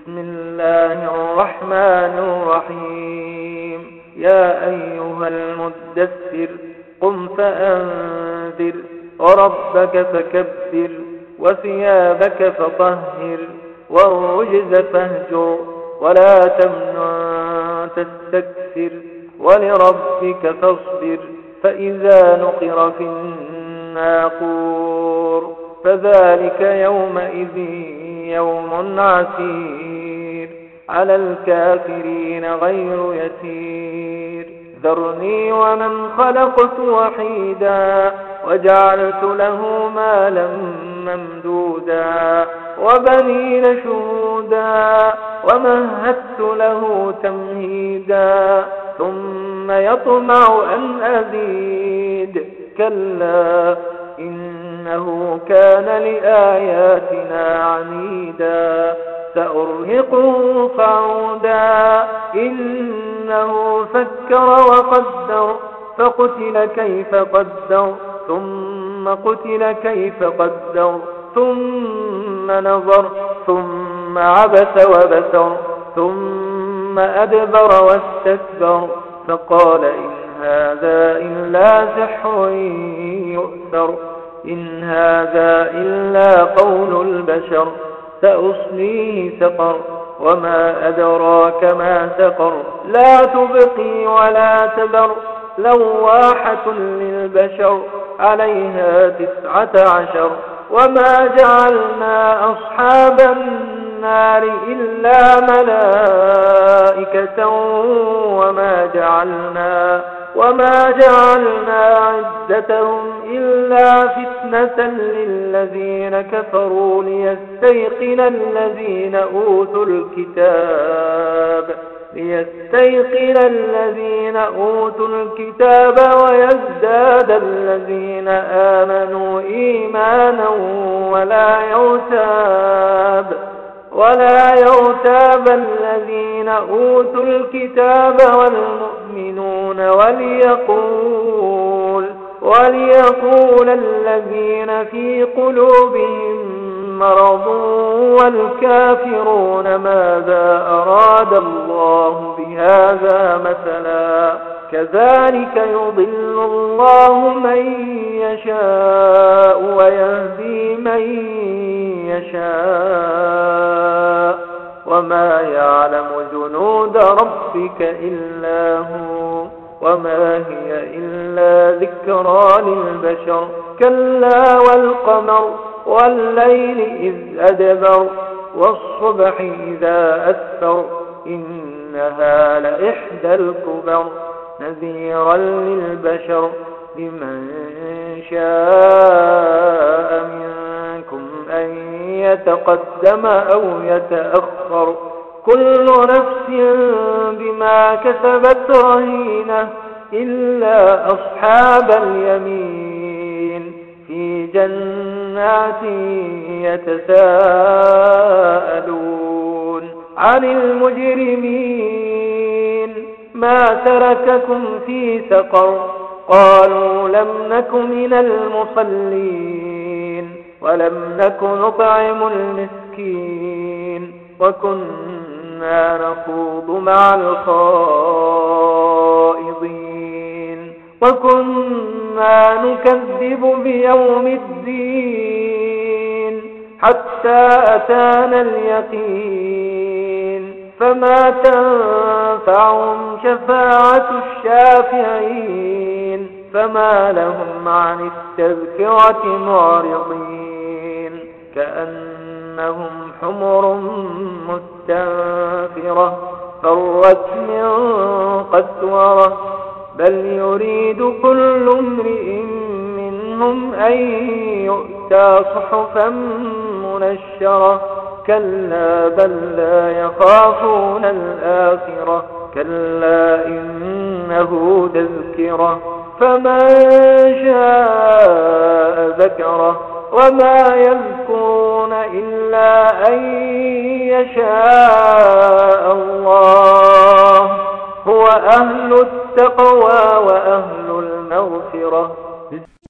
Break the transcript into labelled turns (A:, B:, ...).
A: بسم الله الرحمن الرحيم يا أيها المدثر قم فأنذر وربك فكبر وثيابك فطهر والرجز فاهجر ولا تمنن تستكثر ولربك فاصبر فإذا نقر في الناقور فذلك يومئذ يوم عسير على الكافرين غير يسير ذرني ومن خلقت وحيدا وجعلت له مالا ممدودا وبنين شهودا ومهدت له تمهيدا ثم يطمع أن أزيد كلا إنه كان لآياتنا عنيدا سأرهقه صعودا إنه فكر وقدر فقتل كيف قدر ثم قتل كيف قدر ثم نظر ثم عبس وبسر ثم أدبر واستكبر فقال إن هذا إلا سحر يؤثر إن هذا إلا قول البشر سأصليه سقر وما أدراك ما سقر لا تبقي ولا تذر لواحة للبشر عليها 19 وما جعلنا أصحاب النار إلا ملائكة وما جعلنا عدتهم إلا فتنة للذين كفروا ليستيقن الذين أوتوا الكتاب ويزداد الذين آمنوا إيمانا ولا يرتاب الذين أوتوا الكتاب والمؤمنون وليقول الذين في قلوبهم مرض والكافرون ماذا أراد الله بهذا مثلا كذلك يضل الله من يشاء ويهدي من يشاء وما يعلم جنود ربك إلا هو وما هي إلا ذكرى للبشر كلا والقمر والليل إذ أدبر والصبح إذا أسفر إنها لإحدى الكبر نذيرا للبشر لمن شاء منكم أن يتقدم أو يتأخر كل نفس بما كسبت رهينة إلا أصحاب اليمين في جنات يتساءلون عن المجرمين ما ترككم في سقر قالوا لم نك من المصلين ولم نك نطعم المسكين وكنا نخوض مع الخائضين وكنا نكذب بيوم الدين حتى أتانا اليقين فما تنفعهم شفاعة الشافعين فما لهم عن التذكرة معرضين كأنهم حمر مستنفرة فرت من قسورة بل يريد كل امرئ منهم أن يؤتى صحفا منشرة كلا بل لا يخافون الآخرة كلا إنه تذكرة فمن شاء ذكره وما يذكرون إلا أن يشاء الله هو أهل التقوى وأهل المغفرة.